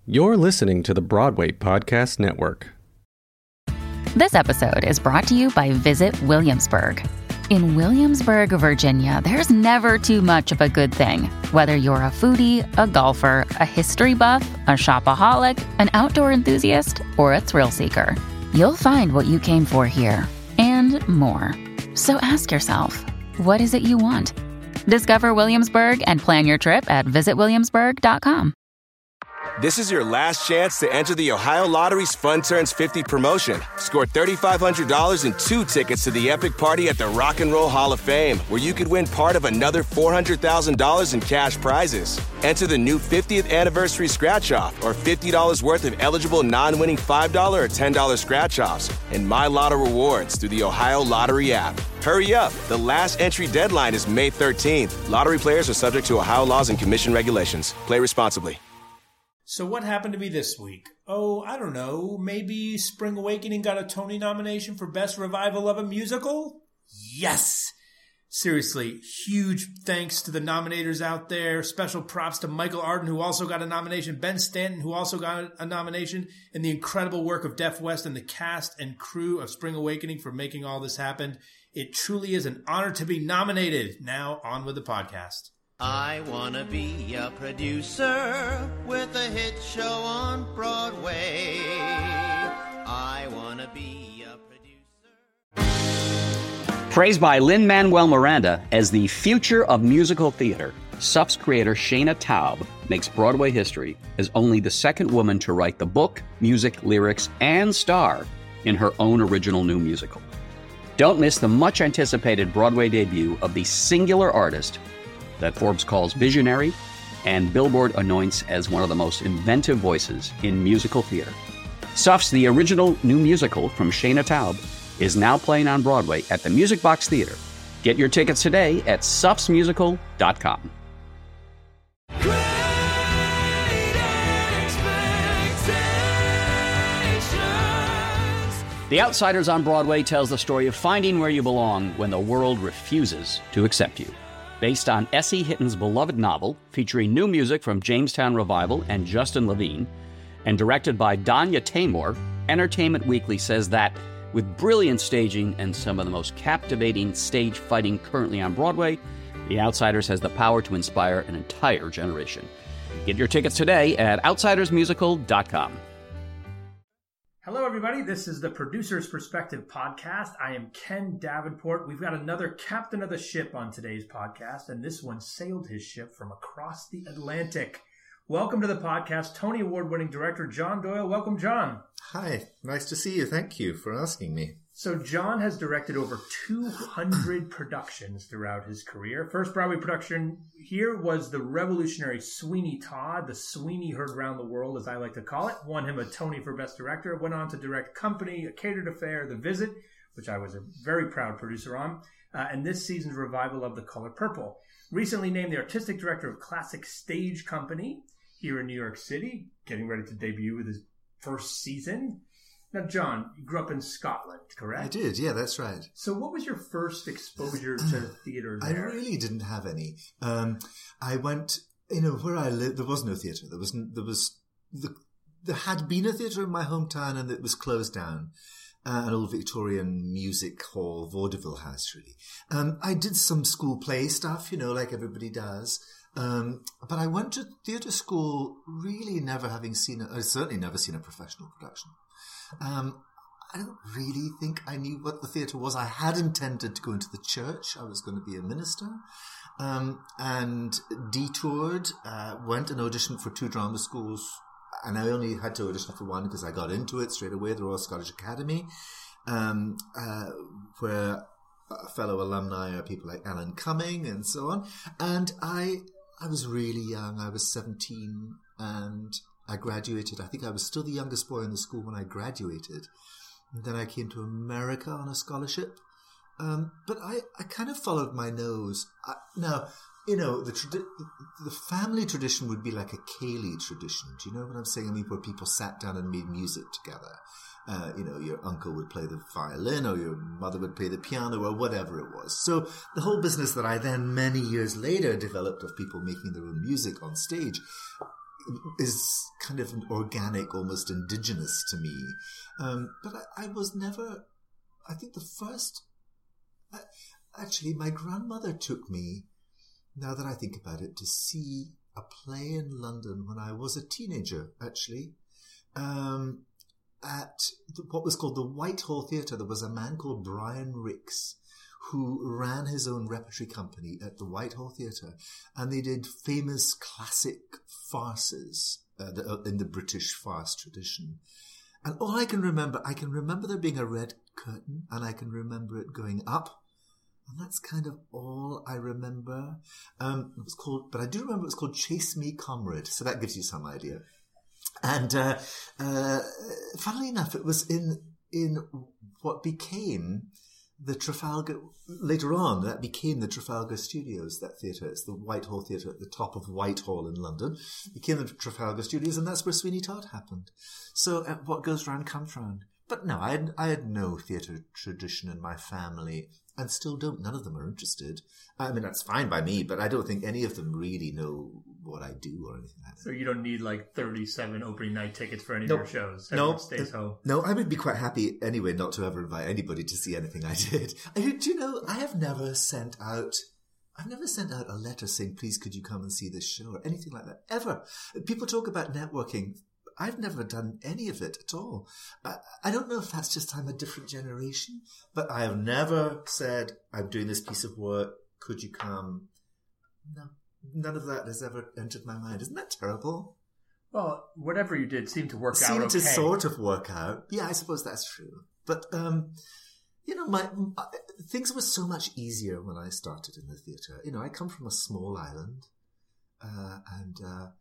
You're listening to the Broadway Podcast Network. This episode is brought to you by Visit Williamsburg. In Williamsburg, Virginia, there's never too much of a good thing. Whether you're a foodie, a golfer, a history buff, a shopaholic, an outdoor enthusiast, or a thrill seeker, you'll find what you came for here and more. So ask yourself, what is it you want? Discover Williamsburg and plan your trip at visitwilliamsburg.com. This is your last chance to enter the Ohio Lottery's Fun Turns 50 promotion. Score $3,500 and 2 tickets to the epic party at the Rock and Roll Hall of Fame, where you could win part of another $400,000 in cash prizes. Enter the new 50th anniversary scratch-off or $50 worth of eligible non-winning $5 or $10 scratch-offs and My Lotto rewards through the Ohio Lottery app. Hurry up. The last entry deadline is May 13th. Lottery players are subject to Ohio laws and commission regulations. Play responsibly. So what happened to me this week? Oh, I don't know. Maybe Spring Awakening got a Tony nomination for Best Revival of a Musical? Yes! Seriously, huge thanks to the nominators out there. Special props to Michael Arden, who also got a nomination, Ben Stanton, who also got a nomination, and the incredible work of Deaf West and the cast and crew of Spring Awakening for making all this happen. It truly is an honor to be nominated. Now, on with the podcast. I wanna be a producer with a hit show on Broadway. I wanna be a producer. Praised by Lin-Manuel Miranda as the future of musical theater, SUF's creator Shana Taub makes Broadway history as only the second woman to write the book, music, lyrics, and star in her own original new musical. Don't miss the much-anticipated Broadway debut of the singular artist that Forbes calls visionary and Billboard anoints as one of the most inventive voices in musical theater. SUF's The Original New Musical from Shana Taub is now playing on Broadway at the Music Box Theater. Get your tickets today at sufsmusical.com. The Outsiders on Broadway tells the story of finding where you belong when the world refuses to accept you. Based on S.E. Hitton's beloved novel, featuring new music from Jamestown Revival and Justin Levine, and directed by Danya Taymor, Entertainment Weekly says that, with brilliant staging and some of the most captivating stage fighting currently on Broadway, The Outsiders has the power to inspire an entire generation. Get your tickets today at outsidersmusical.com. Hello, everybody. This is the Producer's Perspective podcast. I am Ken Davenport. We've got another captain of the ship on today's podcast, and this one sailed his ship from across the Atlantic. Welcome to the podcast, Tony Award-winning director John Doyle. Welcome, John. Hi. Nice to see you. Thank you for asking me. So John has directed over 200 productions throughout his career. First Broadway production here was the revolutionary Sweeney Todd, the Sweeney heard around the world, as I like to call it. Won him a Tony for Best Director. Went on to direct Company, A Catered Affair, The Visit, which I was a very proud producer on, and this season's revival of The Color Purple. Recently named the artistic director of Classic Stage Company here in New York City, getting ready to debut with his first season. Now, John, you grew up in Scotland, correct? I did, yeah, that's right. So what was your first exposure to theatre there? I really didn't have any. I went, where I lived, there was no theatre. There had been a theatre in my hometown and it was closed down. An old Victorian music hall, Vaudeville House, really. I did some school play stuff, like everybody does. But I went to theatre school really never having certainly never seen a professional production. I don't really think I knew what the theatre was. I had intended to go into the church. I was going to be a minister. And detoured, went and auditioned for 2 drama schools. And I only had to audition for one because I got into it straight away, the Royal Scottish Academy, where fellow alumni are people like Alan Cumming and so on. And I was really young. I was 17 and I graduated. I think I was still the youngest boy in the school when I graduated. And then I came to America on a scholarship. But I kind of followed my nose. Now, the family tradition would be like a Cayley tradition. Do you know what I'm saying? I mean, where people sat down and made music together. Your uncle would play the violin or your mother would play the piano or whatever it was. So the whole business that I then many years later developed of people making their own music on stage, is kind of an organic, almost indigenous to me. But I was never, I think the first, actually my grandmother took me, now that I think about it, to see a play in London when I was a teenager, actually, at what was called the Whitehall Theatre. There was a man called Brian Ricks who ran his own repertory company at the Whitehall Theatre, and they did famous classic farces in the British farce tradition. And all I can remember there being a red curtain, and I can remember it going up, and that's kind of all I remember. It was called, but I do remember it was called Chase Me Comrade, so that gives you some idea. And funnily enough, it was in what became the Trafalgar, later on, that became the Trafalgar Studios, that theatre. It's the Whitehall Theatre at the top of Whitehall in London. It became the Trafalgar Studios, and that's where Sweeney Todd happened. So what goes round comes round. But no, I had no theatre tradition in my family, and still don't. None of them are interested. I mean, that's fine by me, but I don't think any of them really know what I do or anything like that. So you don't need like 37 opening night tickets for any of your shows? Everyone stays home? No, I would be quite happy anyway not to ever invite anybody to see anything I did. Do you know, I've never sent out a letter saying, please could you come and see this show, or anything like that, ever. People talk about networking. I've never done any of it at all. I don't know if that's just I'm a different generation, but I have never said, I'm doing this piece of work, could you come? No, none of that has ever entered my mind. Isn't that terrible? Well, whatever you did seemed to work out okay. Seemed to sort of work out. Yeah, I suppose that's true. But, you know, things were so much easier when I started in the theatre. You know, I come from a small island, and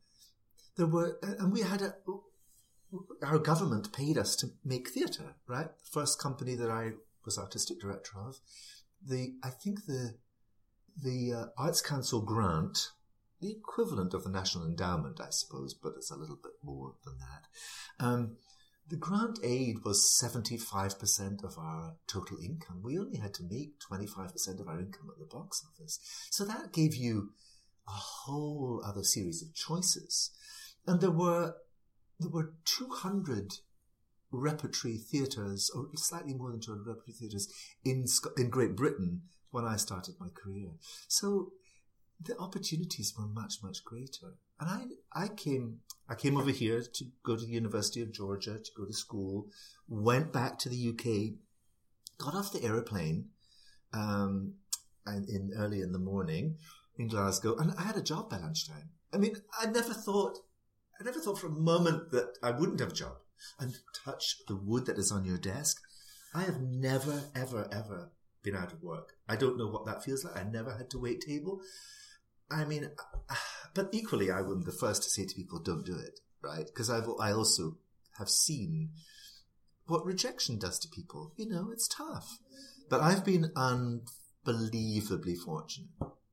we had our government paid us to make theatre, right? The first company that I was artistic director of, I think the Arts Council grant, the equivalent of the National Endowment, I suppose, but it's a little bit more than that. The grant aid was 75% of our total income. We only had to make 25% of our income at the box office. So that gave you a whole other series of choices. And there were 200 repertory theatres, or slightly more than 200 repertory theatres in Great Britain when I started my career. So the opportunities were much, much greater. And I came over here to go to the University of Georgia, to go to school, went back to the UK, got off the aeroplane early in the morning in Glasgow, and I had a job by lunchtime. I mean, I never thought for a moment that I wouldn't have a job. And touch the wood that is on your desk. I have never, ever, ever been out of work. I don't know what that feels like. I never had to wait table. I mean, but equally, I would be the first to say to people, don't do it, right? Because I also have seen what rejection does to people. You know, it's tough. But I've been unbelievably fortunate.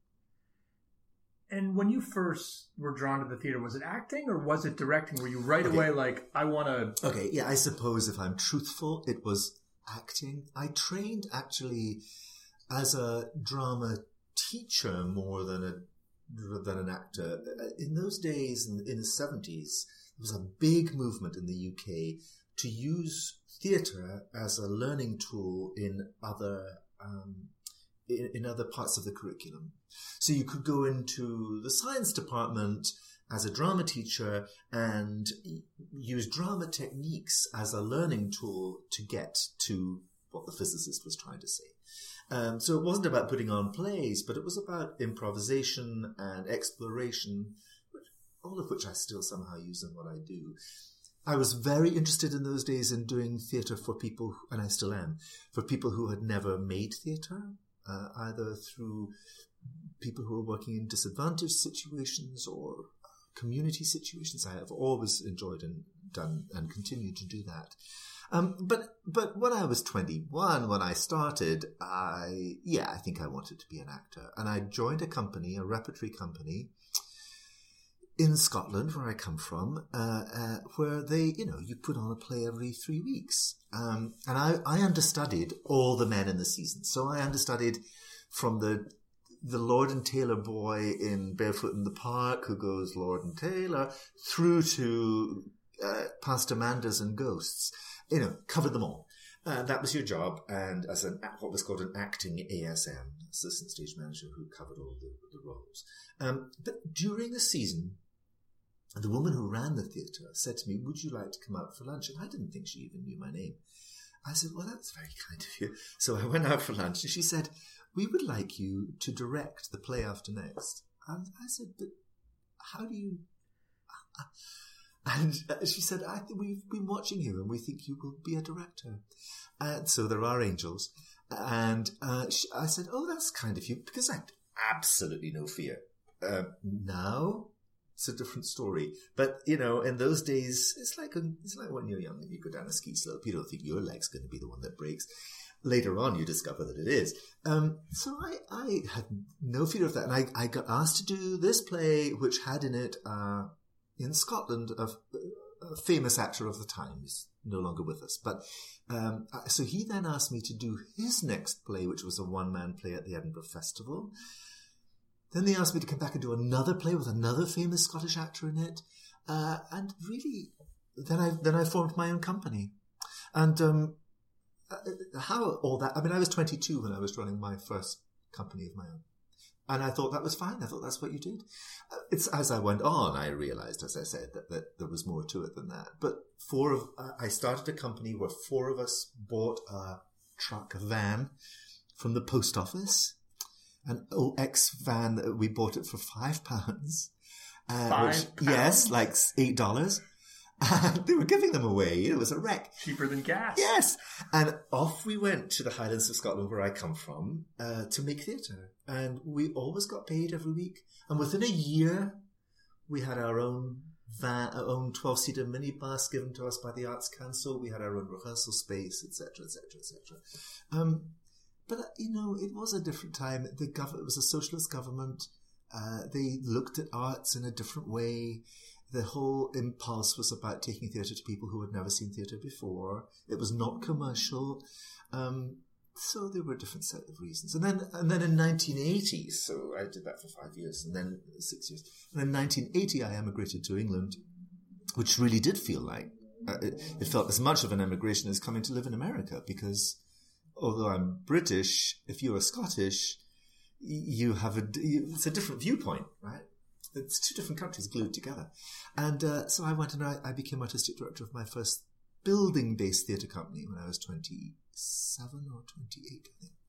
And when you first were drawn to the theater, was it acting or was it directing? Were you right away like, I want to... Okay, yeah, I suppose if I'm truthful, it was acting. I trained actually as a drama teacher more than an actor. In those days, in the 70s, there was a big movement in the UK to use theatre as a learning tool in other parts of the curriculum. So you could go into the science department as a drama teacher and use drama techniques as a learning tool to get to what the physicist was trying to say. So it wasn't about putting on plays, but it was about improvisation and exploration, all of which I still somehow use in what I do. I was very interested in those days in doing theatre for people, and I still am, for people who had never made theatre. Either through people who are working in disadvantaged situations or community situations. I have always enjoyed and done and continued to do that. But when I was 21, when I started, I think I wanted to be an actor. And I joined a repertory company in Scotland, where I come from, where they, you put on a play every 3 weeks. And I understudied all the men in the season. So I understudied from the the Lord and Taylor boy in Barefoot in the Park who goes Lord and Taylor through to Pastor Manders and Ghosts. Covered them all. That was your job, and as what was called an acting ASM, assistant stage manager, who covered all the roles. But during the season, the woman who ran the theatre said to me, "Would you like to come out for lunch?" And I didn't think she even knew my name. I said, "Well, that's very kind of you." So I went out for lunch, and she said, "We would like you to direct the play after next." And I said, "But how do you..." And she said, "We've been watching you and we think you will be a director." And so there are angels. And I said, "Oh, that's kind of you," because I had absolutely no fear. Now it's a different story. But, in those days, it's like when you're young and you go down a ski slope. You don't think your leg's going to be the one that breaks. Later on, you discover that it is. So I had no fear of that. And I got asked to do this play, which had in it... in Scotland, a famous actor of the time. He's no longer with us. But so he then asked me to do his next play, which was a one-man play at the Edinburgh Festival. Then they asked me to come back and do another play with another famous Scottish actor in it. And really, then I formed my own company. And how all that... I mean, I was 22 when I was running my first company of my own. And I thought that was fine. I thought that's what you did. It's as I went on, I realized, as I said, that there was more to it than that. But I started a company where 4 of us bought a van from the post office, an OX van. We bought it for £5. £5? Yes, like $8. And they were giving them away. It was a wreck. Cheaper than gas. Yes. And off we went to the Highlands of Scotland, where I come from, to make theatre. And we always got paid every week. And within a year, we had our own van, our own 12-seater minibus given to us by the Arts Council. We had our own rehearsal space, etc., etc., etc. But, it was a different time. It was a socialist government. They looked at arts in a different way. The whole impulse was about taking theatre to people who had never seen theatre before. It was not commercial. So there were a different set of reasons. And then in 1980, so I did that for 5 years, and then 6 years. And in 1980, I emigrated to England, which really did feel like, it felt as much of an emigration as coming to live in America, because although I'm British, if you're Scottish, you have it's a different viewpoint, right? It's 2 different countries glued together. And so I went and I became artistic director of my first building-based theatre company when I was 27 or 28, I think.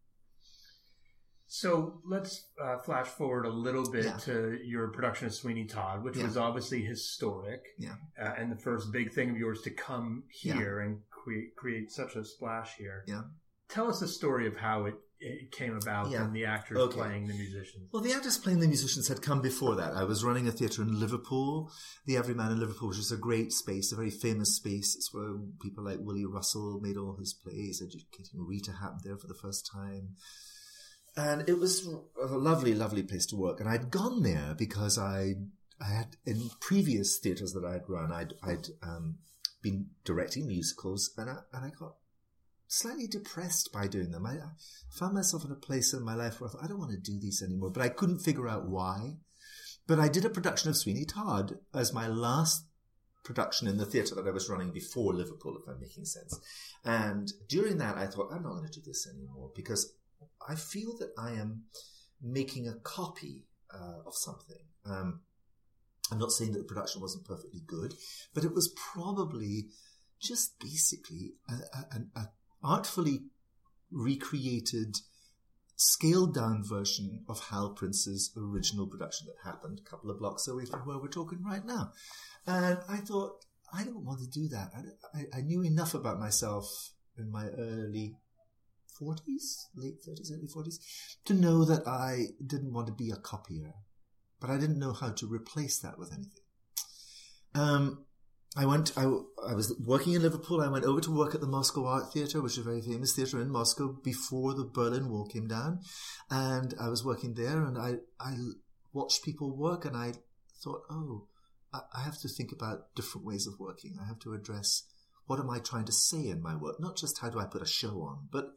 So let's flash forward a little bit to your production of Sweeney Todd, which was obviously historic, and the first big thing of yours to come here and create such a splash here. Yeah. Tell us the story of how it came about and the actors playing the musicians. Well, the actors playing the musicians had come before that. I was running a theatre in Liverpool, the Everyman in Liverpool, which is a great space, a very famous space. It's where people like Willie Russell made all his plays. Educating Rita happened there for the first time. And it was a lovely, lovely place to work. And I'd gone there because I had, in previous theatres that I'd run, I'd been directing musicals, and I got slightly depressed by doing them. I found myself in a place in my life where I thought, I don't want to do these anymore, but I couldn't figure out why. But I did a production of Sweeney Todd as my last production in the theatre that I was running before Liverpool, if I'm making sense. And during that, I thought, I'm not going to do this anymore, because I feel that I am making a copy of something. I'm not saying that the production wasn't perfectly good, but it was probably just basically a artfully recreated, scaled-down version of Hal Prince's original production that happened a couple of blocks away from where we're talking right now. And I thought, I don't want to do that. I knew enough about myself in my early 40s, late 30s, early 40s, to know that I didn't want to be a copier. But I didn't know how to replace that with anything. I was working in Liverpool. I went over to work at the Moscow Art Theatre, which is a very famous theatre in Moscow, before the Berlin Wall came down. And I was working there, and I watched people work, and I thought, I have to think about different ways of working. I have to address, what am I trying to say in my work? Not just how do I put a show on, but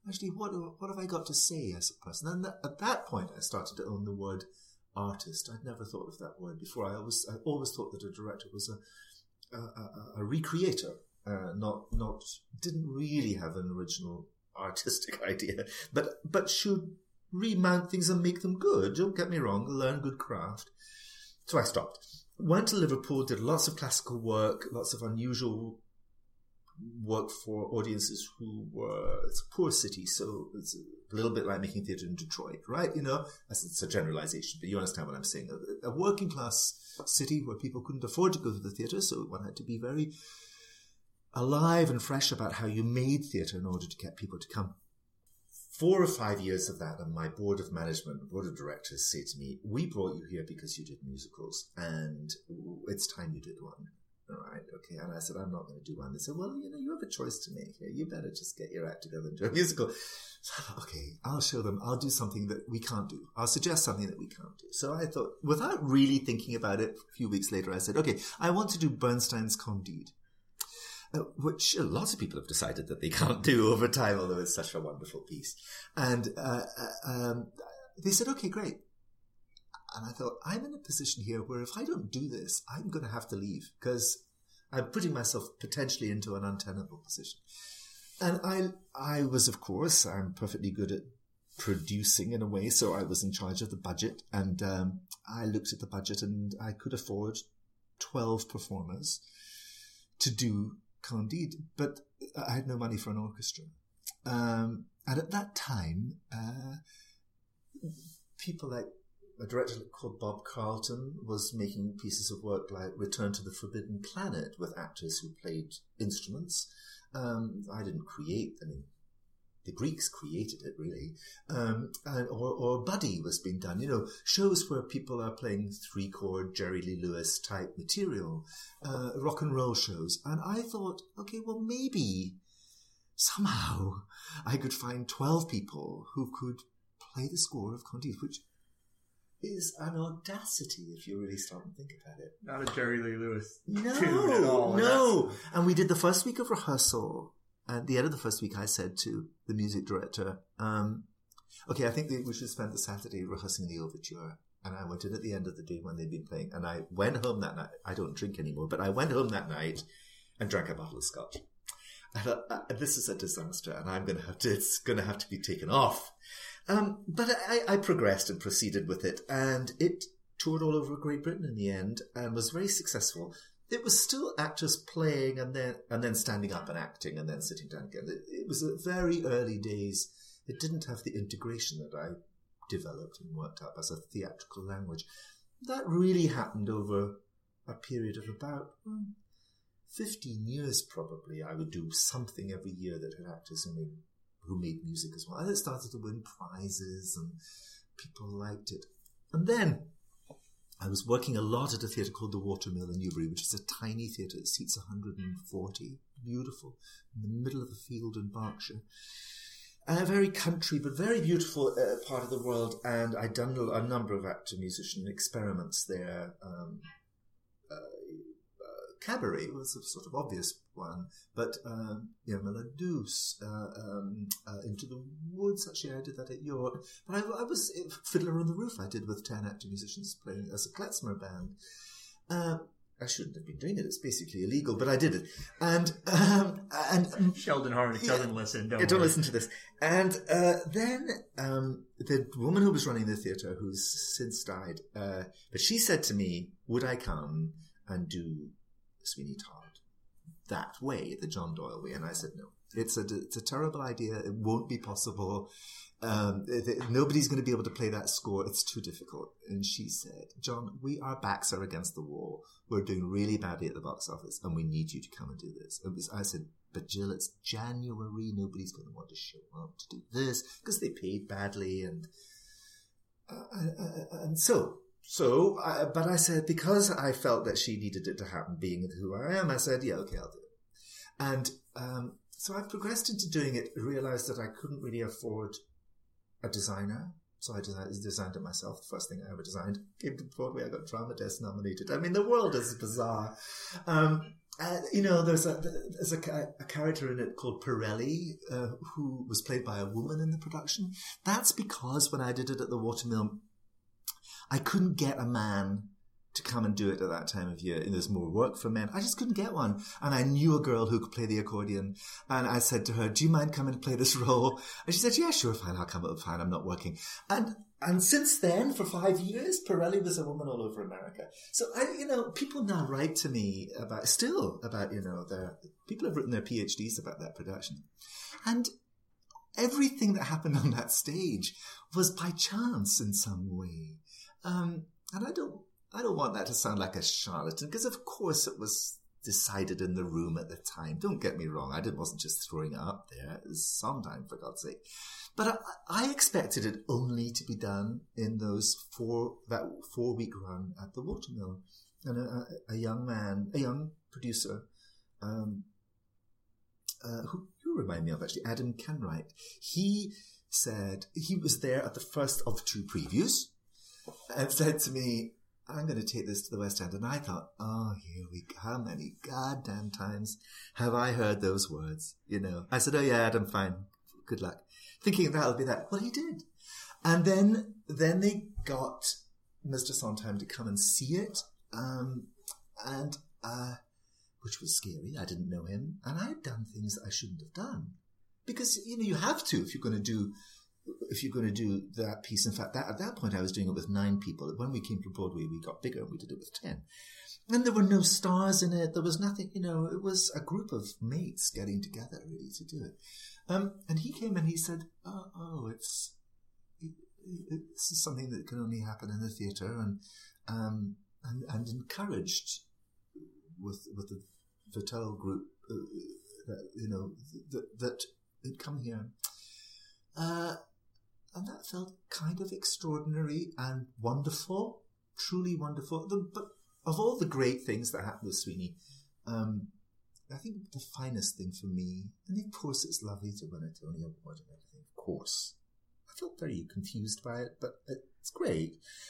actually, what have I got to say as a person? And at that point, I started to own the word artist. I'd never thought of that word before. I always thought that a director was a recreator, didn't really have an original artistic idea, but should remount things and make them good. Don't get me wrong, learn good craft. So I stopped. Went to Liverpool, did lots of classical work, lots of unusual work for audiences who were, it's a poor city, so it's a little bit like making theatre in Detroit, right? You know, it's a generalization, but you understand what I'm saying. A working class city where people couldn't afford to go to the theatre, so one had to be very alive and fresh about how you made theatre in order to get people to come. 4 or 5 years of that, and my board of directors say to me, we brought you here because you did musicals, and it's time you did one. All right, okay. And I said, I'm not going to do one. They said, well, you know, you have a choice to make here. You better just get your act together and do a musical. So, okay, I'll show them. I'll do something that we can't do. I'll suggest something that we can't do. So I thought, without really thinking about it, a few weeks later, I said, okay, I want to do Bernstein's Candide. Which lots of people have decided that they can't do over time, although it's such a wonderful piece. And they said, okay, great. And I thought, I'm in a position here where if I don't do this, I'm going to have to leave because I'm putting myself potentially into an untenable position. And I was, of course, I'm perfectly good at producing in a way, so I was in charge of the budget. And I looked at the budget and I could afford 12 performers to do Candide, but I had no money for an orchestra. And at that time, people like a director called Bob Carlton was making pieces of work like Return to the Forbidden Planet with actors who played instruments. I didn't create, I mean, the Greeks created it really. Or Buddy was being done, you know, shows where people are playing 3-chord Jerry Lee Lewis type material, rock and roll shows. And I thought, okay, well, maybe somehow I could find 12 people who could play the score of Candide, which is an audacity if you really stop and think about it. Not a Jerry Lee Lewis tune at all. No. And we did the first week of rehearsal. At the end of the first week, I said to the music director, okay, I think we should spend the Saturday rehearsing the overture. And I went in at the end of the day when they'd been playing. And I went home that night. I don't drink anymore, but I went home that night and drank a bottle of scotch. I thought, this is a disaster and it's going to have to be taken off. But I progressed and proceeded with it. And it toured all over Great Britain in the end and was very successful. It was still actors playing and then standing up and acting and then sitting down again. It was very early days. It didn't have the integration that I developed and worked up as a theatrical language. That really happened over a period of about 15 years probably. I would do something every year that had actors who made music as well. And it started to win prizes and people liked it. And then I was working a lot at a theatre called the Watermill in Newbury, which is a tiny theatre that seats 140. Beautiful. In the middle of a field in Berkshire. A very country, but very beautiful part of the world. And I'd done a number of actor-musician experiments there. Cabaret was a sort of obvious one, but Irma Douce, Into the Woods, actually I did that at York. But I was Fiddler on the Roof I did with 10 actor musicians playing as a klezmer band. I shouldn't have been doing it, it's basically illegal, but I did it. And Sheldon Harnick doesn't listen, don't listen to this. And then the woman who was running the theatre, who's since died, but she said to me, would I come and do Sweeney Todd that way, the John Doyle way? And I said no. It's a terrible idea. It won't be possible. Nobody's going to be able to play that score. It's too difficult. And she said, John, our backs are against the wall. We're doing really badly at the box office and we need you to come and do this. I said, but Jill, it's January. Nobody's going to want to show up to do this because they paid badly. But I said, because I felt that she needed it to happen, being who I am, I said, yeah, okay, I'll do it. And so I progressed into doing it, realized that I couldn't really afford a designer. So I designed it myself. The first thing I ever designed came to Broadway. I got Drama Desk nominated. I mean, the world is bizarre. There's a character in it called Pirelli, who was played by a woman in the production. That's because when I did it at the Watermill, I couldn't get a man to come and do it at that time of year. And there's more work for men. I just couldn't get one. And I knew a girl who could play the accordion. And I said to her, do you mind coming to play this role? And she said, yeah, sure, fine, I'll come up, fine, I'm not working. And since then, for 5 years, Pirelli was a woman all over America. So people now write to me about, people have written their PhDs about that production. And everything that happened on that stage was by chance in some way. And I don't want that to sound like a charlatan, because of course it was decided in the room at the time. Don't get me wrong, I wasn't just throwing it up there. It was sometime, for God's sake. But I expected it only to be done in that 4-week run at the Watermill. And a young producer, who you remind me of actually, Adam Kenwright. He said he was there at the first of 2 previews and said to me, I'm going to take this to the West End. And I thought, oh, here we go. How many goddamn times have I heard those words? I said, oh yeah, Adam, fine. Good luck. Thinking that'll be that. Well, he did. And then they got Mr. Sondheim to come and see it. Which was scary. I didn't know him. And I had done things I shouldn't have done. Because, you have to if you're going to do that piece. In fact, at that point I was doing it with 9 people. When we came to Broadway, we got bigger and we did it with 10. And there were no stars in it. There was nothing, it was a group of mates getting together really to do it. And he came and he said, this is something that can only happen in the theatre, and encouraged with the Vital group, that had come here. And that felt kind of extraordinary and wonderful, truly wonderful. But of all the great things that happened with Sweeney, I think the finest thing for me, and of course it's lovely to win a Tony Award and everything, of course. I felt very confused by it, but it's great,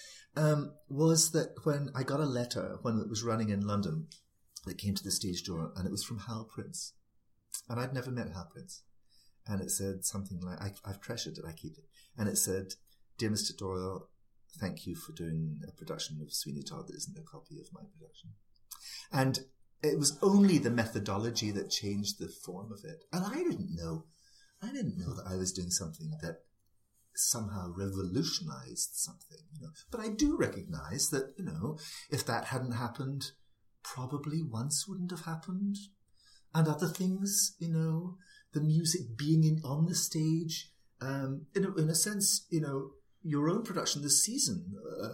was that when I got a letter, when it was running in London, that came to the stage door, and it was from Hal Prince. And I'd never met Hal Prince. And it said something like, I've treasured it, I keep it. And it said, Dear Mr. Doyle, thank you for doing a production of Sweeney Todd that isn't a copy of my production. And it was only the methodology that changed the form of it. And I didn't know that I was doing something that somehow revolutionized something, But I do recognize that, if that hadn't happened, probably Once wouldn't have happened. And other things, the music being on the stage, in a sense, your own production this season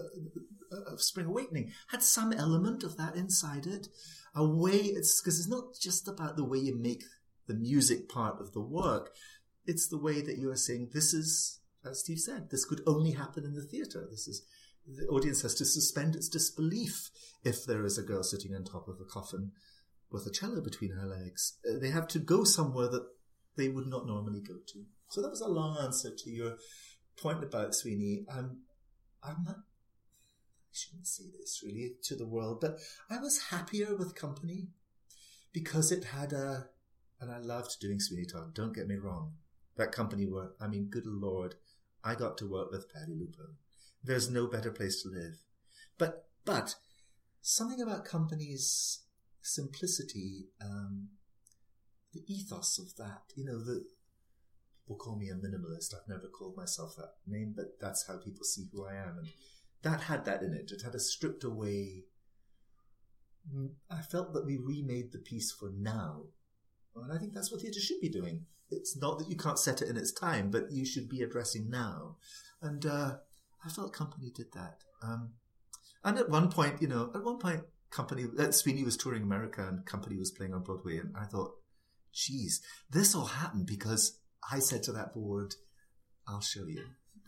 of Spring Awakening had some element of that inside it. Because it's not just about the way you make the music part of the work. It's the way that you are saying, this is, as Steve said, this could only happen in the theatre. The audience has to suspend its disbelief if there is a girl sitting on top of a coffin with a cello between her legs. They have to go somewhere that they would not normally go to. So that was a long answer to your point about Sweeney. I shouldn't say this really to the world, but I was happier with company because it had and I loved doing Sweeney Todd, don't get me wrong. That company work, good Lord, I got to work with Patti Lupo. There's no better place to live. But something about company's simplicity, the ethos of that, people call me a minimalist. I've never called myself that name, but that's how people see who I am. And that had that in it. It had a stripped away. I felt that we remade the piece for now. And I think that's what theatre should be doing. It's not that you can't set it in its time, but you should be addressing now. And I felt company did that. And at one point, company, Sweeney was touring America and company was playing on Broadway. And I thought, geez, this all happened because I said to that board, I'll show you.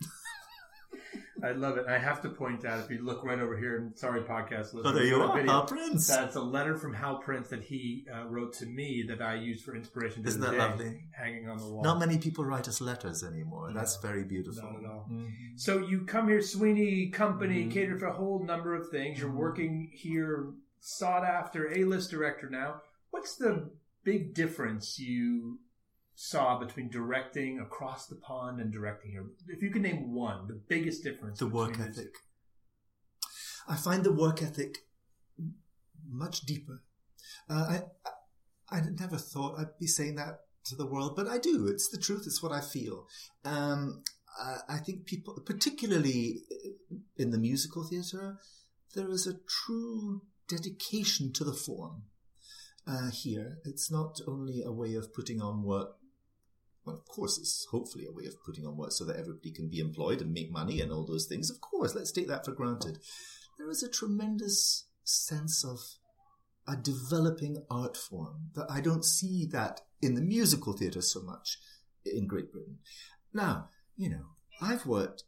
I love it. I have to point out, if you look right over here, and sorry, podcast listeners. Oh, there you are, Hal Prince. That's a letter from Hal Prince that he wrote to me that I used for inspiration. Isn't that lovely? Hanging on the wall. Not many people write us letters anymore. No, that's very beautiful. Not at all. Mm-hmm. So you come here, Sweeney Company, catered for a whole number of things. You're working here, sought after, A-list director now. What's the big difference you saw between directing across the pond and directing here? If you could name one, the biggest difference. The work ethic. I find the work ethic much deeper. I never thought I'd be saying that to the world, but I do. It's the truth. It's what I feel. I think people, particularly in the musical theatre, there is a true dedication to the form here. It's not only a way of putting on work. Well, of course, it's hopefully a way of putting on work so that everybody can be employed and make money and all those things. Of course, let's take that for granted. There is a tremendous sense of a developing art form that I don't see that in the musical theatre so much in Great Britain. Now, I've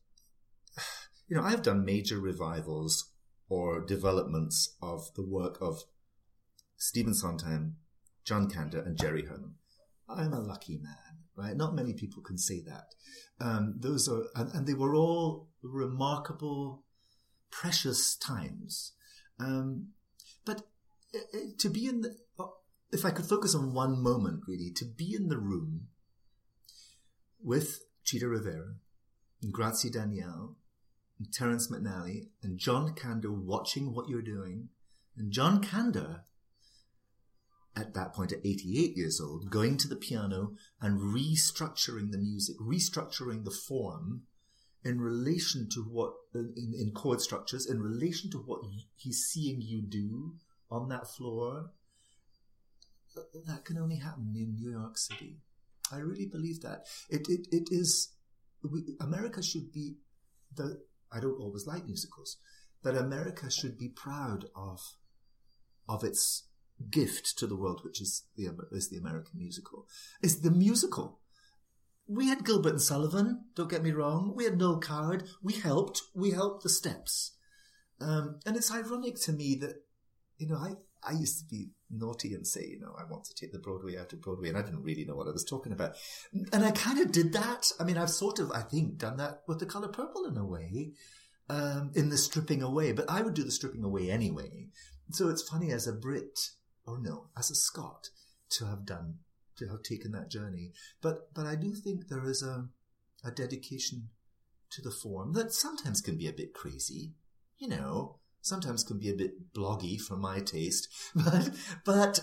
done major revivals or developments of the work of Stephen Sondheim, John Kander, and Jerry Herman. I'm a lucky man, right? Not many people can say that. Those are, and they were all remarkable, precious times. But to be in if I could focus on one moment, really, to be in the room with Chita Rivera, and Grazie Daniele, and Terence McNally, and John Kander watching what you're doing, and John Kander, at that point at 88 years old, going to the piano and restructuring the music, restructuring the form in relation to what, in chord structures, in relation to what he's seeing you do on that floor. That can only happen in New York City. I really believe that. It is, America should be, I don't always like musicals, but America should be proud of its gift to the world, which is the American musical. It's the musical. We had Gilbert and Sullivan, don't get me wrong. We had Noel Coward. We helped the steps. And it's ironic to me that, I used to be naughty and say, I want to take the Broadway out of Broadway, and I didn't really know what I was talking about. And I kind of did that. I mean, I've sort of, I think, done that with The Colour Purple in a way, in the stripping away, but I would do the stripping away anyway. So it's funny as a Brit, or no, as a Scot, to have taken that journey. But I do think there is a dedication to the form that sometimes can be a bit crazy, sometimes can be a bit bloggy for my taste, but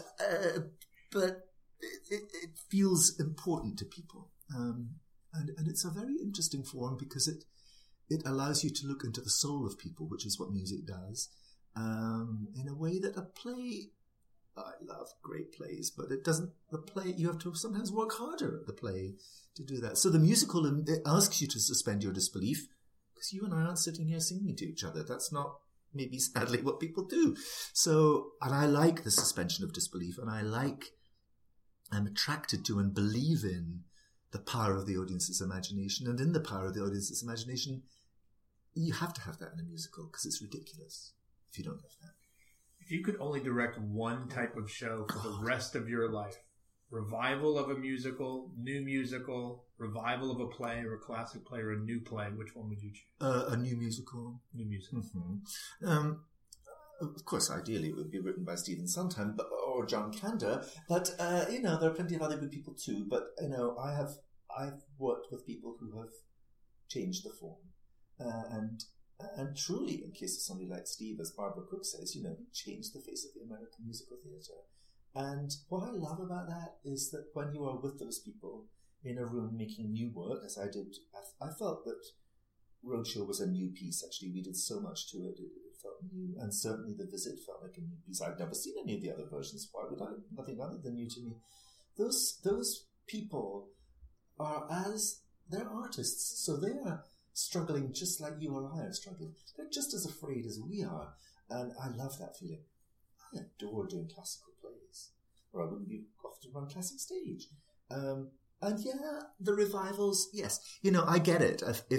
it feels important to people. And it's a very interesting form because it allows you to look into the soul of people, which is what music does, in a way that a play, I love great plays, but you have to sometimes work harder at the play to do that. So the musical, it asks you to suspend your disbelief because you and I aren't sitting here singing to each other. That's not maybe sadly what people do. So, and I like the suspension of disbelief, and I'm attracted to and believe in the power of the audience's imagination. And in the power of the audience's imagination, you have to have that in a musical because it's ridiculous if you don't have that. If you could only direct one type of show for the rest of your life, revival of a musical, new musical, revival of a play or a classic play or a new play, which one would you choose? A new musical. New musical. Mm-hmm. Of course, ideally it would be written by Stephen Sondheim or John Kander, but there are plenty of other good people too. But I've worked with people who have changed the form, and truly, in case of somebody like Steve, as Barbara Cook says, he changed the face of the American musical theatre. And what I love about that is that when you are with those people in a room making new work, as I did, I felt that Roadshow was a new piece, actually. We did so much to it. It felt new. And certainly The Visit felt like a new piece. I've never seen any of the other versions. Why would I? Nothing other than new to me. Those people they're artists, so they are struggling just like you or I are struggling. They're just as afraid as we are. And I love that feeling. I adore doing classical plays, or I wouldn't be off to run classic stage. And yeah, the revivals, yes. I get it.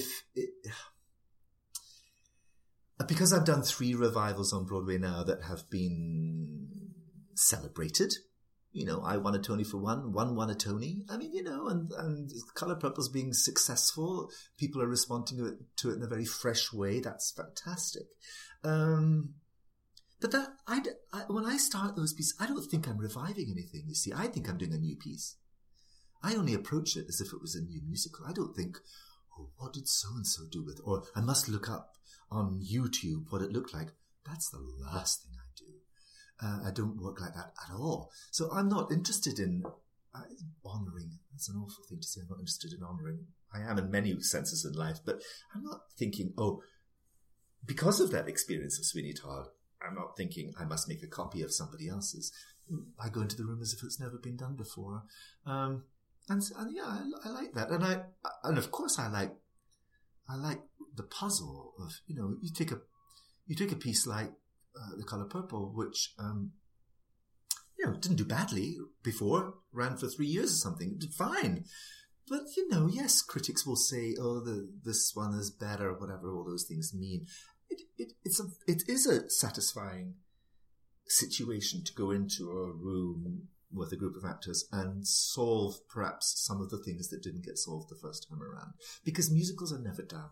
Because I've done 3 revivals on Broadway now that have been celebrated. I won a Tony for one won a Tony. I mean, and Colour Purple's being successful. People are responding to it in a very fresh way. That's fantastic. There But when I start those pieces, I don't think I'm reviving anything, you see. I think I'm doing a new piece. I only approach it as if it was a new musical. I don't think, oh, what did so-and-so do with it? Or I must look up on YouTube what it looked like. That's the last thing I do. I don't work like that at all. So I'm not interested in honouring. That's an awful thing to say. I'm not interested in honouring. I am in many senses in life, but I'm not thinking, oh, because of that experience of Sweeney Todd, I'm not thinking I must make a copy of somebody else's. I go into the room as if it's never been done before. And yeah, I like that. And of course I like the puzzle of, you take a piece like The Colour Purple, which, didn't do badly before, ran for 3 years or something. It did fine. But, yes, critics will say, oh, this one is better, whatever all those things mean. It is a satisfying situation to go into a room with a group of actors and solve perhaps some of the things that didn't get solved the first time around. Because musicals are never done.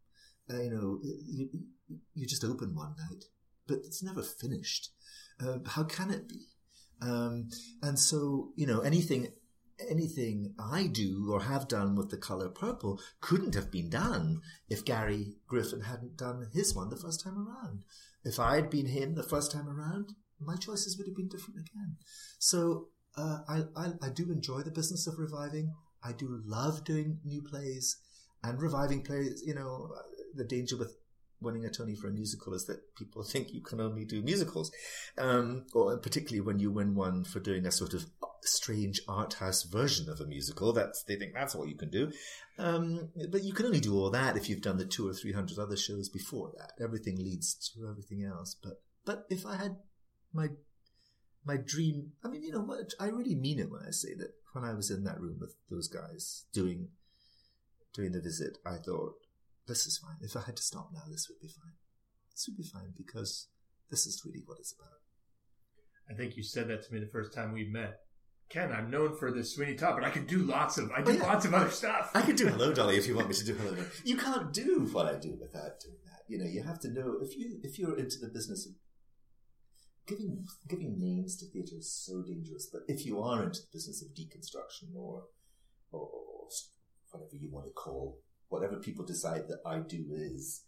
You just open one night, but it's never finished. How can it be? And so, anything I do or have done with The Colour Purple couldn't have been done if Gary Griffin hadn't done his one the first time around. If I'd been him the first time around, my choices would have been different again. So I do enjoy the business of reviving. I do love doing new plays and reviving plays. The danger with winning a Tony for a musical is that people think you can only do musicals, or particularly when you win one for doing a sort of strange art house version of a musical. They think that's all you can do. But you can only do all that if you've done the 200 or 300 other shows before that. Everything leads to everything else. But if I had my dream, I really mean it when I say that when I was in that room with those guys doing The Visit, I thought, this is fine. If I had to stop now, this would be fine. This would be fine because this is really what it's about. I think you said that to me the first time we met. Ken, I'm known for this Sweeney Todd, but I could do lots of other stuff. I could do Hello Dolly if you want me to do Hello Dolly. You can't do what I do without doing that. You have to know if you're into the business of giving names to theatre is so dangerous. But if you are into the business of deconstruction or whatever you want to call whatever people decide that I do is,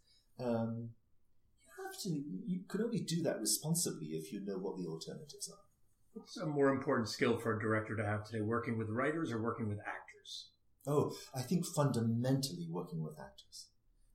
you can only do that responsibly if you know what the alternatives are. What's a more important skill for a director to have today, working with writers or working with actors? Oh, I think fundamentally working with actors.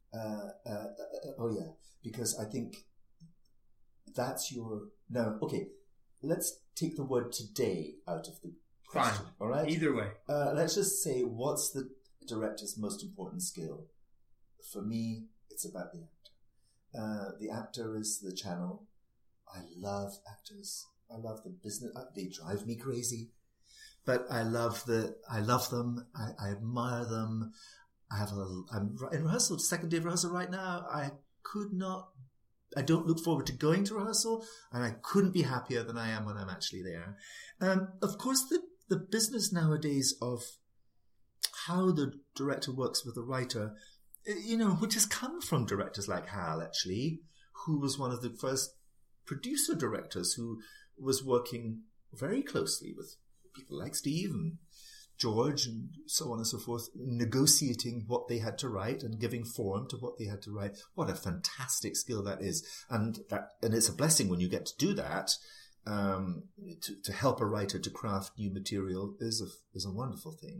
Because I think that's no, okay, let's take the word today out of the question. Fine. All right? Either way. Let's just say, what's the director's most important skill? For me, it's about the actor. The actor is the channel. I love actors. I love the business. They drive me crazy, but I love them. I admire them. I'm in rehearsal, second day of rehearsal right now. I don't look forward to going to rehearsal, and I couldn't be happier than I am when I'm actually there. Of course, the business nowadays of how the director works with the writer, which has come from directors like Hal, actually, who was one of the first producer directors who was working very closely with people like Steve and George and so on and so forth, negotiating what they had to write and giving form to what they had to write. What a fantastic skill that is. And it's a blessing when you get to do that. To help a writer to craft new material is a wonderful thing.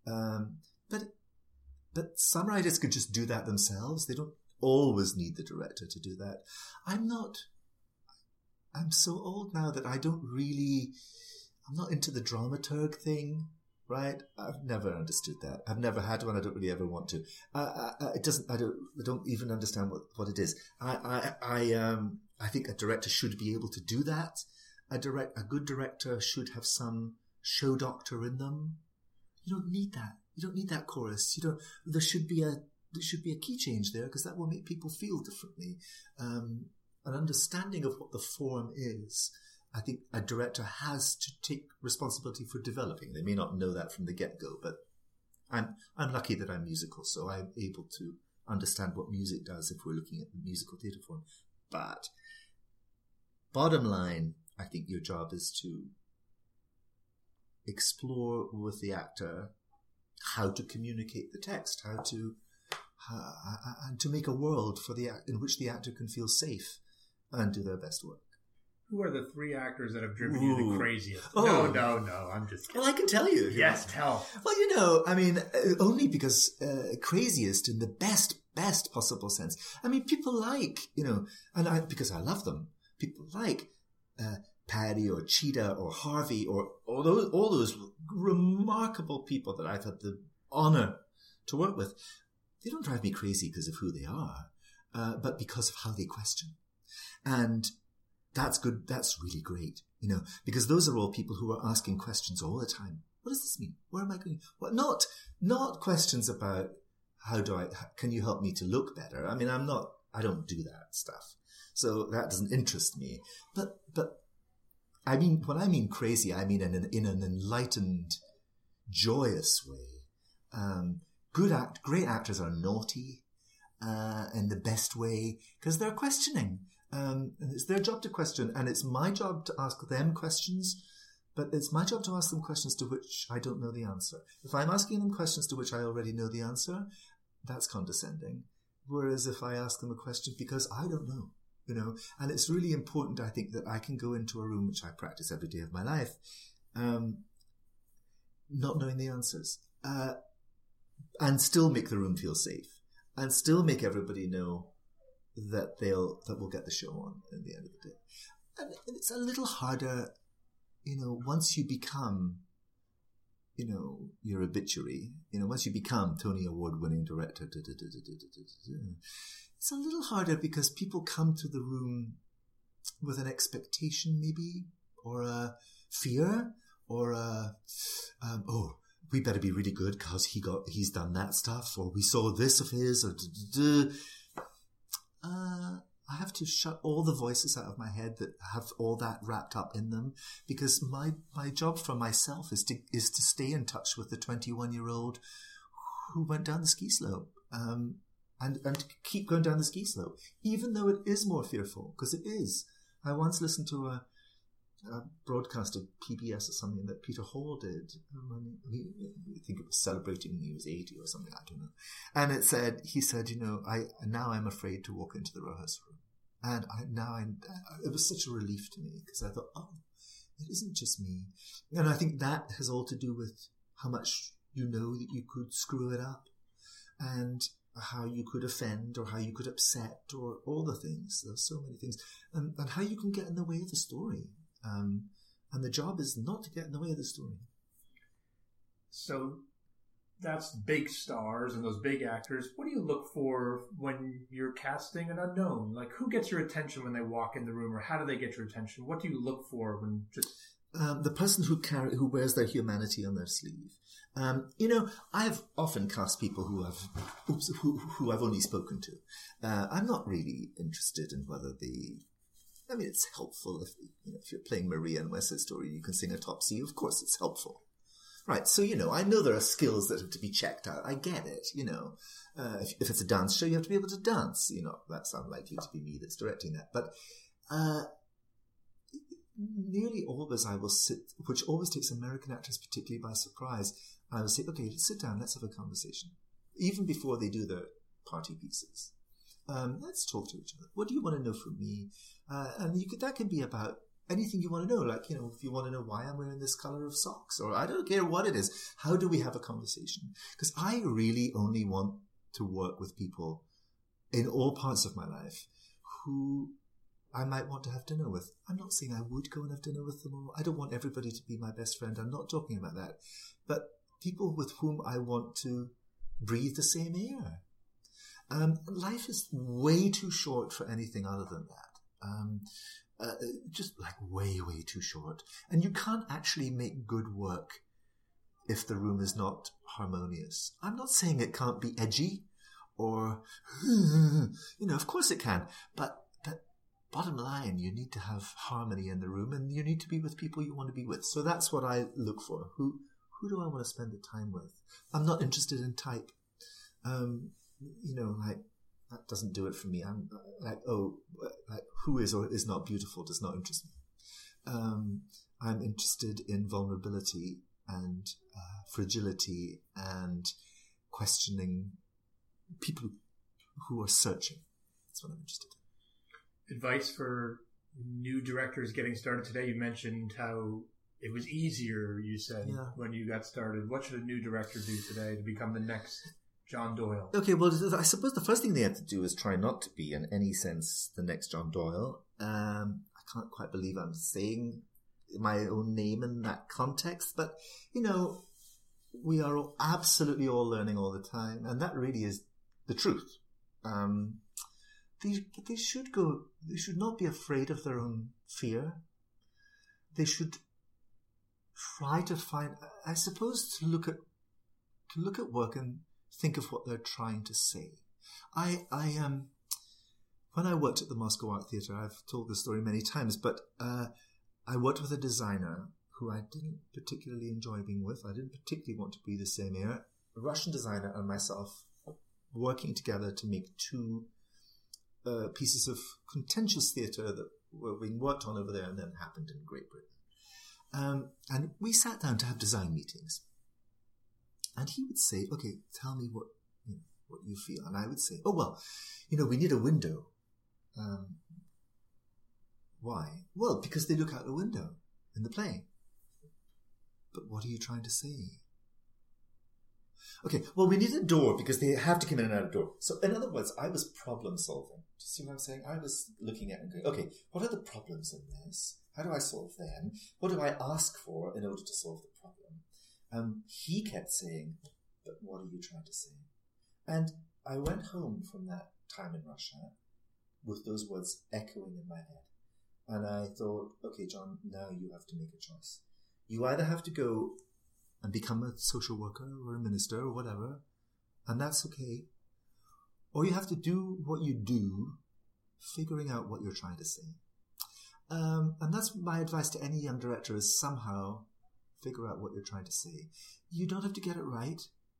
But some writers could just do that themselves. They don't always need the director to do that. I'm so old now that I'm not into the dramaturg thing, right? I've never understood that. I've never had one. I don't really ever want to. I don't even understand what it is. I think a director should be able to do that. A good director should have some show doctor in them. You don't need that. You don't need that chorus. There should be a key change there because that will make people feel differently. An understanding of what the form is, I think a director has to take responsibility for developing. They may not know that from the get-go, but I'm lucky that I'm musical, so I'm able to understand what music does if we're looking at the musical theatre form. But bottom line, I think your job is to explore with the actor how to communicate the text, and to make a world in which the actor can feel safe and do their best work. Who are the 3 actors that have driven you the craziest? Oh. No, I'm just kidding. Well, I can tell you. Yes, tell. Well, I mean, only because craziest in the best possible sense. I mean, people like, because I love them, people like Paddy or Cheetah or Harvey or all those remarkable people that I've had the honor to work with. They don't drive me crazy because of who they are, but because of how they question. And that's good. That's really great, because those are all people who are asking questions all the time. What does this mean? Where am I going? Well, not questions about can you help me to look better? I mean, I don't do that stuff. So that doesn't interest me. But I mean, when I mean crazy, I mean in an enlightened, joyous way. Great actors are naughty, in the best way, because they're questioning. And it's their job to question, and it's my job to ask them questions, but it's my job to ask them questions to which I don't know the answer. If I'm asking them questions to which I already know the answer, that's condescending. Whereas if I ask them a question because I don't know, and it's really important, I think, that I can go into a room, which I practice every day of my life, not knowing the answers, and still make the room feel safe, and still make everybody know that we'll get the show on at the end of the day. And it's a little harder, once you become, your obituary, once you become Tony Award-winning director, it's a little harder because people come to the room with an expectation maybe, or a fear, or we better be really good because he's done that stuff, or we saw this of his, or I have to shut all the voices out of my head that have all that wrapped up in them, because my job for myself is to stay in touch with the 21-year-old who went down the ski slope, and to keep going down the ski slope, even though it is more fearful, because it is. I once listened to a broadcast of PBS or something that Peter Hall did. I think it was celebrating when he was 80 or something, I don't know. And he said, now I'm afraid to walk into the rehearsal room. And it was such a relief to me, because I thought, it isn't just me. And I think that has all to do with how much that you could screw it up, and how you could offend, or how you could upset, or all the things. There's so many things. And how you can get in the way of the story. And the job is not to get in the way of the story. So that's big stars and those big actors. What do you look for when you're casting an unknown? Like, who gets your attention when they walk in the room, or how do they get your attention? What do you look for when just... the person who wears their humanity on their sleeve. I've often cast people who I've only spoken to. I'm not really interested in whether it's helpful if you're playing Maria in West Side Story, you can sing a top C. Of course, it's helpful, right? So I know there are skills that have to be checked out. I get it. If it's a dance show, you have to be able to dance. That's unlikely to be me that's directing that. But nearly always I will sit, which always takes American actors particularly by surprise. I will say, okay, sit down, let's have a conversation, even before they do their party pieces. Let's talk to each other. What do you want to know from me? And that can be about anything you want to know. Like, if you want to know why I'm wearing this color of socks, or I don't care what it is. How do we have a conversation? Because I really only want to work with people in all parts of my life who I might want to have dinner with. I'm not saying I would go and have dinner with them all. I don't want everybody to be my best friend. I'm not talking about that. But people with whom I want to breathe the same air. Life is way too short for anything other than that. Just like way, way too short. And you can't actually make good work if the room is not harmonious. I'm not saying it can't be edgy or, of course it can. But bottom line, you need to have harmony in the room, and you need to be with people you want to be with. So that's what I look for. Who do I want to spend the time with? I'm not interested in type. that doesn't do it for me. I'm like, who is or is not beautiful does not interest me. I'm interested in vulnerability and fragility and questioning people who are searching. That's what I'm interested in. Advice for new directors getting started today? You mentioned how it was easier, you said, when you got started. What should a new director do today to become the next John Doyle? Okay, well, I suppose the first thing they have to do is try not to be, in any sense, the next John Doyle. I can't quite believe I'm saying my own name in that context, but, we are absolutely all learning all the time, and that really is the truth. They should not be afraid of their own fear. They should try to find, I suppose, to look at work and think of what they're trying to say. When I worked at the Moscow Art Theatre, I've told this story many times, but I worked with a designer who I didn't particularly enjoy being with. I didn't particularly want to breathe the same air. A Russian designer and myself working together to make two pieces of contentious theatre that were being worked on over there and then happened in Great Britain. And we sat down to have design meetings. And he would say, okay, tell me what you feel. And I would say, we need a window. Why? Well, because they look out the window in the play. But what are you trying to say? Okay, well, we need a door because they have to come in and out of the door. So in other words, I was problem solving. Do you see what I'm saying? I was looking at it and going, okay, what are the problems in this? How do I solve them? What do I ask for in order to solve the problem? He kept saying, but what are you trying to say? And I went home from that time in Russia with those words echoing in my head. And I thought, okay, John, now you have to make a choice. You either have to go and become a social worker or a minister or whatever, and that's okay. Or you have to do what you do, figuring out what you're trying to say. And that's my advice to any young director, is somehow figure out what you're trying to say. You don't have to get it right.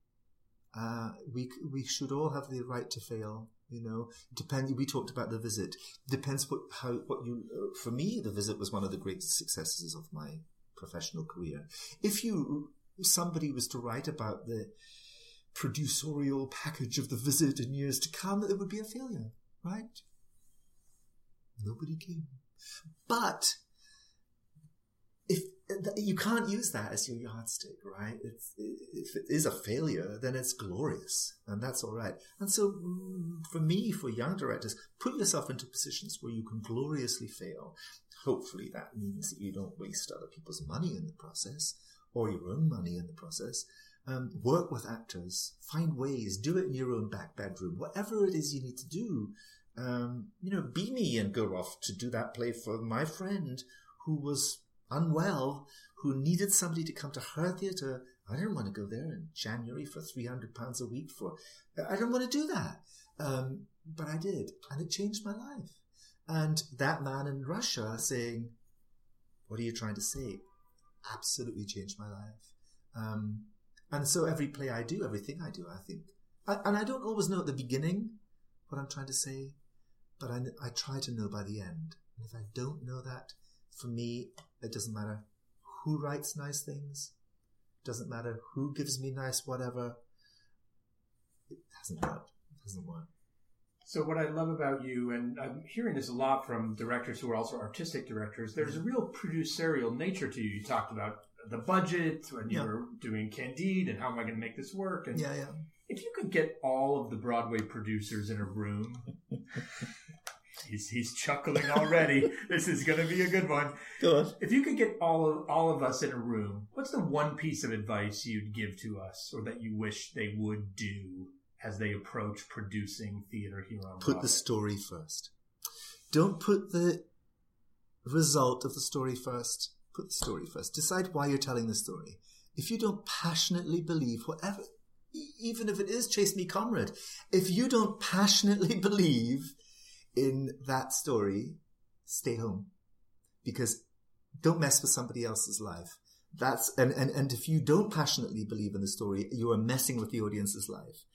We should all have the right to fail. We talked about The Visit. Depends for me, The Visit was one of the great successes of my professional career. If somebody was to write about the producerial package of The Visit in years to come, it would be a failure, right? Nobody came. But if you can't use that as your yardstick, right? If it is a failure, then it's glorious, and that's all right. And so, for me, for young directors, put yourself into positions where you can gloriously fail. Hopefully, that means that you don't waste other people's money in the process, or your own money in the process. Work with actors, find ways, do it in your own back bedroom, whatever it is you need to do. Be me and go off to do that play for my friend who was unwell, who needed somebody to come to her theatre. I didn't want to go there in January for £300 a week I didn't want to do that. But I did, and it changed my life. And that man in Russia saying, what are you trying to say? Absolutely changed my life. And so every play I do, everything I do, I think, and I don't always know at the beginning what I'm trying to say, but I try to know by the end. And if I don't know that, for me, it doesn't matter who writes nice things. It doesn't matter who gives me nice whatever. It doesn't work. It doesn't work. So what I love about you, and I'm hearing this a lot from directors who are also artistic directors, there's a real producerial nature to you. You talked about the budget when you were doing Candide and how am I going to make this work? And if you could get all of the Broadway producers in a room, he's chuckling already. This is going to be a good one. Go on. If you could get all of us in a room, what's the one piece of advice you'd give to us, or that you wish they would do as they approach producing theater here on Broadway? Put the story first. Don't put the result of the story first. Put the story first. Decide why you're telling the story. If you don't passionately believe whatever, even if it is Chase Me Comrade, if you don't passionately believe in that story, stay home. Because don't mess with somebody else's life. And if you don't passionately believe in the story, you are messing with the audience's life.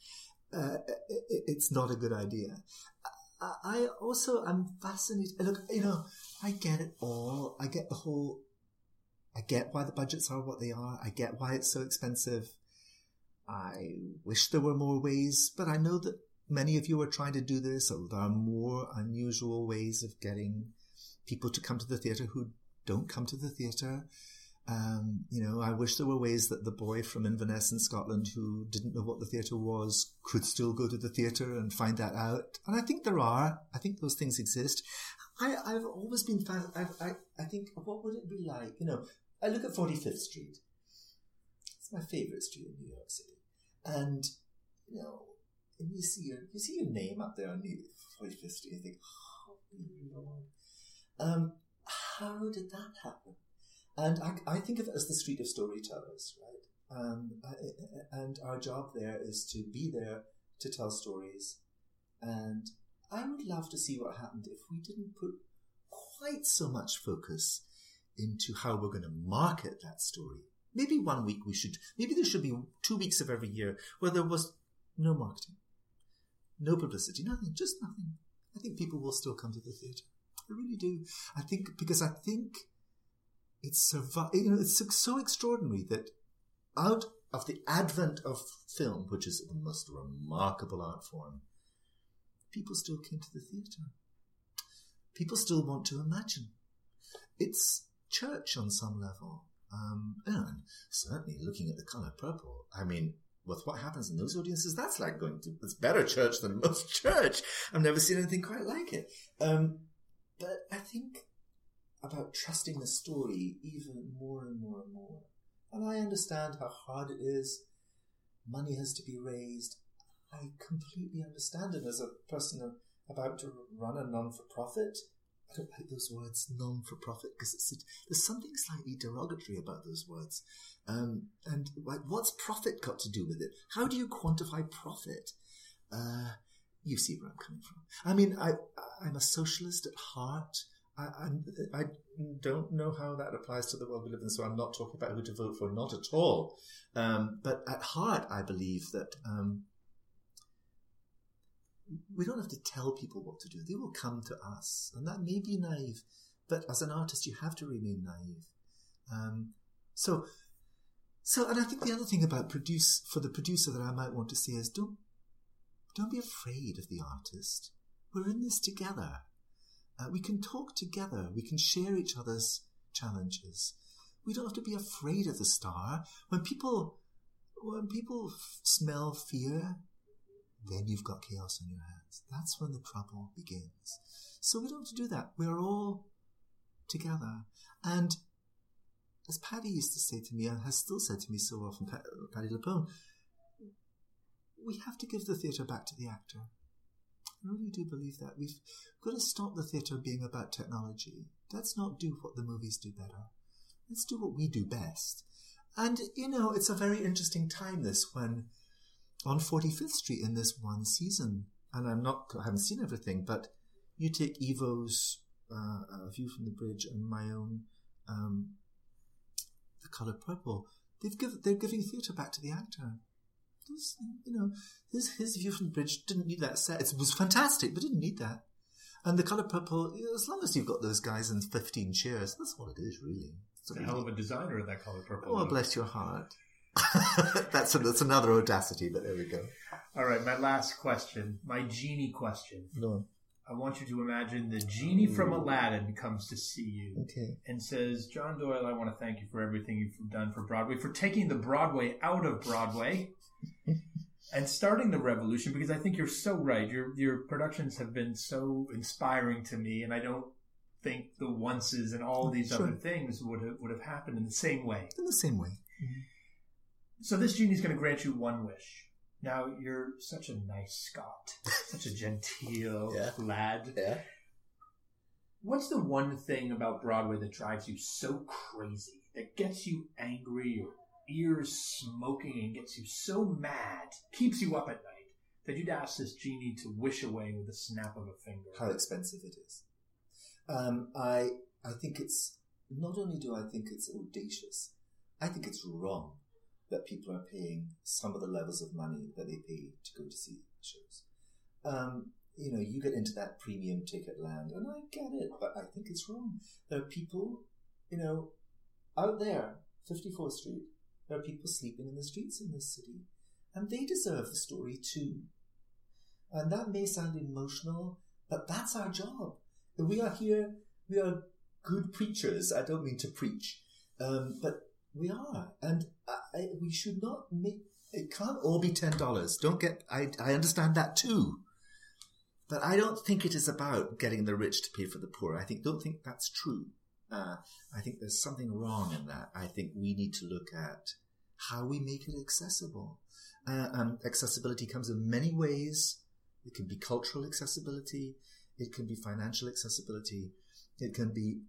it's not a good idea. I also am fascinated. Look, I get it all. I get why the budgets are what they are. I get why it's so expensive. I wish there were more ways, but I know that many of you are trying to do this, or there are more unusual ways of getting people to come to the theatre who don't come to the theatre. I wish there were ways that the boy from Inverness in Scotland who didn't know what the theatre was could still go to the theatre and find that out. And I think there are. I think those things exist. I've always been I think, what would it be like? I look at 45th Street. It's my favourite street in New York City. And, and you see your name up there on the 45th Street, you think, holy Lord. How did that happen? And I think of it as the street of storytellers, right? And our job there is to be there to tell stories. And I would love to see what happened if we didn't put quite so much focus into how we're going to market that story. Maybe 1 week maybe there should be 2 weeks of every year where there was no marketing, no publicity, nothing, just nothing. I think people will still come to the theatre. I really do. I think it's it's so extraordinary that out of the advent of film, which is the most remarkable art form, people still came to the theatre. People still want to imagine. It's church on some level. And certainly looking at The Colour Purple, I mean, with what happens in those audiences, that's like it's better church than most church. I've never seen anything quite like it. But I think about trusting the story even more and more and more. And I understand how hard it is. Money has to be raised. I completely understand it as a person about to run a non-for-profit. I don't like those words, non-for-profit, because there's something slightly derogatory about those words. And what's profit got to do with it? How do you quantify profit? You see where I'm coming from. I mean, I'm a socialist at heart. I don't know how that applies to the world we live in, so I'm not talking about who to vote for, not at all. But at heart, I believe that we don't have to tell people what to do. They will come to us. And that may be naive, but as an artist, you have to remain naive. So, and I think the other thing about for the producer that I might want to say is don't be afraid of the artist. We're in this together. We can talk together. We can share each other's challenges. We don't have to be afraid of the star. When people smell fear, then you've got chaos on your hands. That's when the trouble begins. So we don't have to do that. We're all together. And as Paddy used to say to me, and has still said to me so often, Paddy Lapone, we have to give the theatre back to the actor. I really do believe that. We've got to stop the theatre being about technology. Let's not do what the movies do better. Let's do what we do best. And, it's a very interesting time when on 45th Street in this one season, and I haven't seen everything, but you take Evo's View from the Bridge and my own The Colour Purple, they're giving theatre back to the actor. His View from the Bridge didn't need that set. It was fantastic, but didn't need that. And The Colour Purple, as long as you've got those guys in 15 chairs, that's what it is, really. It's a hell of a designer, that Colour Purple. Oh, bless your heart. That's another audacity, but there we go. All right, my last question, my genie question. No. I want you to imagine the genie from Aladdin comes to see you and says, John Doyle, I want to thank you for everything you've done for Broadway, for taking the Broadway out of Broadway and starting the revolution, because I think you're so right. Your productions have been so inspiring to me, and I don't think the onces and all these other things would have happened in the same way. In the same way. Mm-hmm. So this genie's going to grant you one wish. Now, you're such a nice Scot, such a genteel lad. Yeah. What's the one thing about Broadway that drives you so crazy, that gets you angry, your ears smoking, and gets you so mad, keeps you up at night, that you'd ask this genie to wish away with a snap of a finger? How expensive it is. I think it's, not only do I think it's audacious, I think it's wrong. that people are paying some of the levels of money that they pay to go to see shows. You get into that premium ticket land, and I get it, but I think it's wrong. There are people, out there, 54th Street, there are people sleeping in the streets in this city, and they deserve the story too. And that may sound emotional, but that's our job. We are here, we are good preachers. I don't mean to preach, but we are. And we should not it can't all be $10. I understand that too. But I don't think it is about getting the rich to pay for the poor. Don't think that's true. I think there's something wrong in that. I think we need to look at how we make it accessible. And accessibility comes in many ways. It can be cultural accessibility. It can be financial accessibility. It can be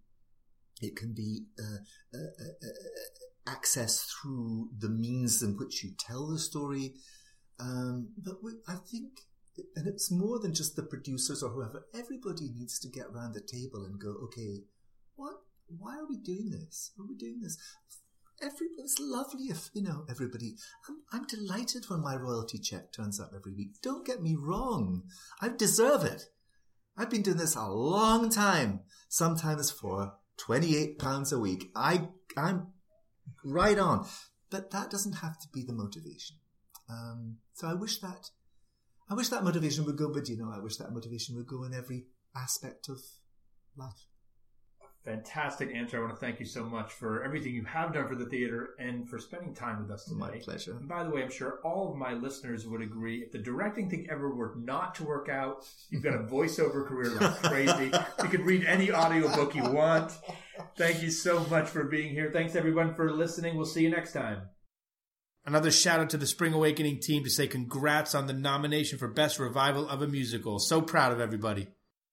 access through the means in which you tell the story. I think, and it's more than just the producers or whoever. Everybody needs to get around the table and go, okay, why are we doing this? Are we doing this? It's lovely if, everybody. I'm delighted when my royalty check turns up every week. Don't get me wrong. I deserve it. I've been doing this a long time, sometimes for £28 a week. I'm right on. But that doesn't have to be the motivation. So I wish that motivation would go, but I wish that motivation would go in every aspect of life. Fantastic answer. I want to thank you so much for everything you have done for the theater and for spending time with us today. My pleasure. And by the way, I'm sure all of my listeners would agree, if the directing thing ever were not to work out, you've got a voiceover career like crazy. You can read any audiobook you want. Thank you so much for being here. Thanks everyone for listening. We'll see you next time. Another shout out to the Spring Awakening team to say congrats on the nomination for Best Revival of a Musical. So proud of everybody.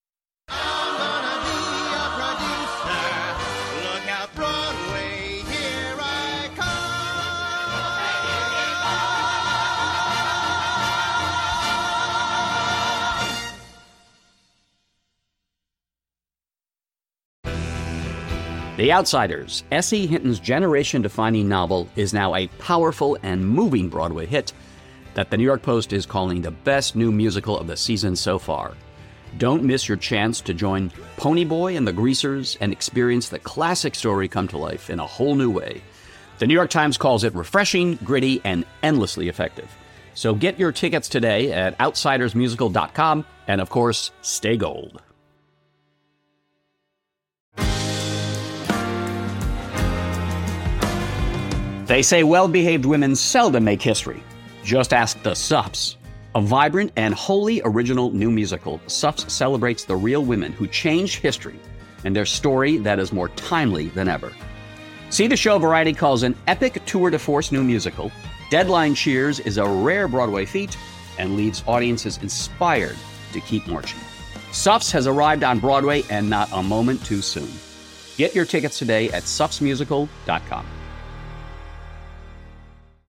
The Outsiders, S.E. Hinton's generation-defining novel, is now a powerful and moving Broadway hit that the New York Post is calling the best new musical of the season so far. Don't miss your chance to join Ponyboy and the Greasers and experience the classic story come to life in a whole new way. The New York Times calls it refreshing, gritty, and endlessly effective. So get your tickets today at outsidersmusical.com, and of course, stay gold. They say well-behaved women seldom make history. Just ask the Suffs. A vibrant and wholly original new musical, Suffs celebrates the real women who changed history and their story that is more timely than ever. See the show Variety calls an epic tour de force new musical. Deadline cheers is a rare Broadway feat and leaves audiences inspired to keep marching. Suffs has arrived on Broadway and not a moment too soon. Get your tickets today at suffsmusical.com.